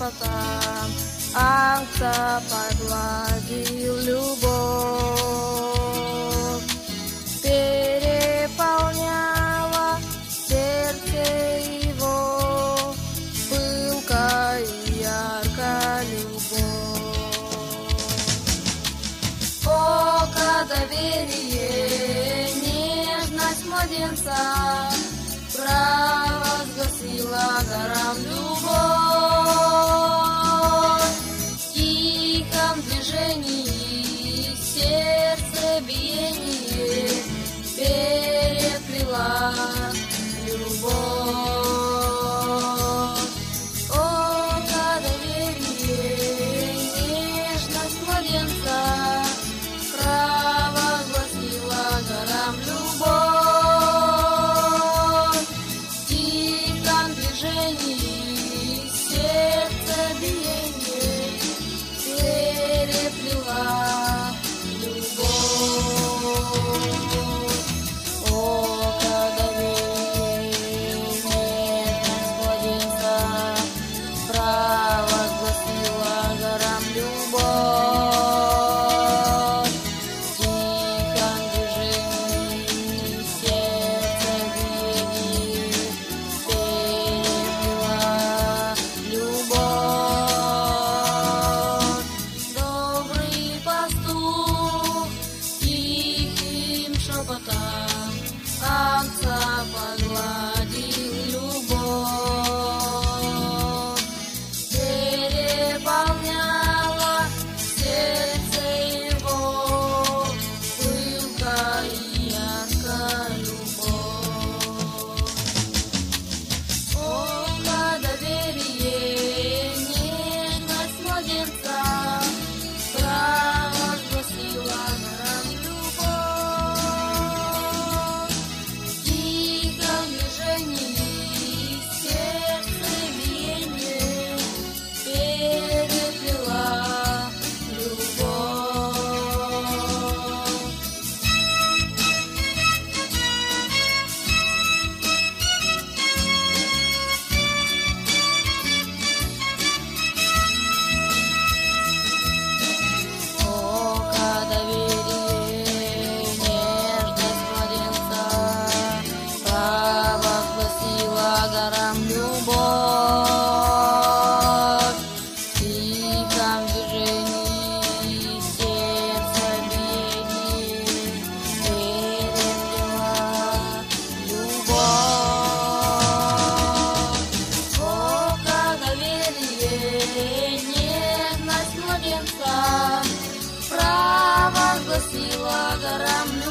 шепотом ангца погладил любовь, переполняла сердце его пылкая и яркая любовь. Око доверие, нежность младенца провозгласила горам любовь. В тихом движении сердце биение переплела любовь. Око доверие, нежность младенца провозгласила горам любовь. Сердце биение переплела любовь. Око доверия, нежность младенца провозгласила горам любовь. В тихом движении сердце биение ангца погладил любовь, переполняла сердце его пылкая и яркая любовь. Око доверие, нежность младенца провозгласила горам любовь. Сердце биение переплела любовь. Око доверие, нежность младенца провозгласила горам любовь. В тихом движении сердце биение переплела любовь. Око доверие, нежность младенца провозгласила горам